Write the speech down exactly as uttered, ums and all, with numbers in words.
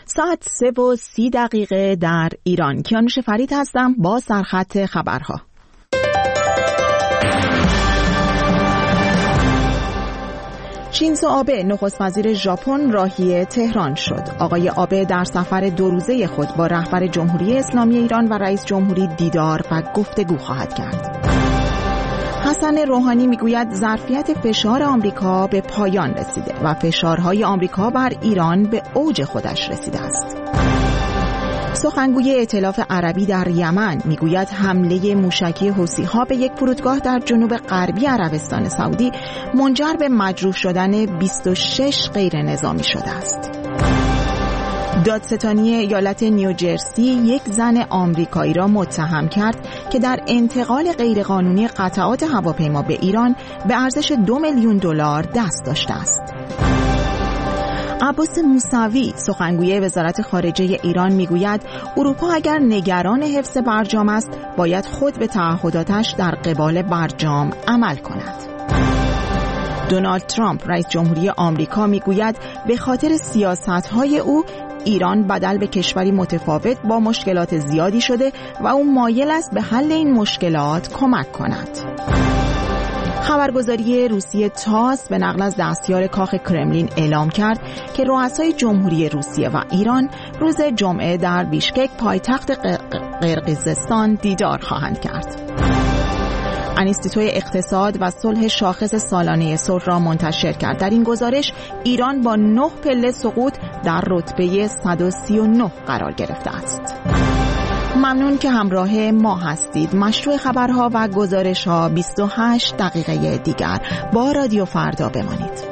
ساعت سه و سی دقیقه در ایران. کیانوش فرید هستم با سرخط خبرها. شینزو آبه نخست وزیر ژاپن راهی تهران شد. آقای آبه در سفر دو روزه خود با رهبر جمهوری اسلامی ایران و رئیس جمهوری دیدار و گفتگو خواهد کرد. حسن روحانی میگوید ظرفیت فشار آمریکا به پایان رسیده و فشارهای آمریکا بر ایران به اوج خودش رسیده است. سخنگوی ائتلاف عربی در یمن میگوید حمله موشکی حوثی‌ها به یک فرودگاه در جنوب غربی عربستان سعودی منجر به مجروح شدن بیست و شش غیر نظامی شده است. دادستانی ایالت نیوجرسی یک زن آمریکایی را متهم کرد که در انتقال غیرقانونی قطعات هواپیما به ایران به ارزش دو میلیون دلار دست داشته است. عباس موسوی سخنگوی وزارت خارجه ایران میگوید اروپا اگر نگران حفظ برجام است باید خود به تعهداتش در قبال برجام عمل کند. دونالد ترامپ رئیس جمهوری آمریکا میگوید به خاطر سیاست‌های او ایران بدل به کشوری متفاوت با مشکلات زیادی شده و او مایل است به حل این مشکلات کمک کند. خبرگزاری روسیه تاس به نقل از دستیار کاخ کرملین اعلام کرد که رؤسای جمهوری روسیه و ایران روز جمعه در بیشکک پایتخت قرقیزستان دیدار خواهند کرد. انستیتوی اقتصاد و صلح شاخص سالانه صلح را منتشر کرد. در این گزارش ایران با نه پله سقوط در رتبه صد و سی و نه قرار گرفته است. ممنون که همراه ما هستید. مشروع خبرها و گزارش‌ها بیست و هشت دقیقه دیگر با رادیو فردا بمانید.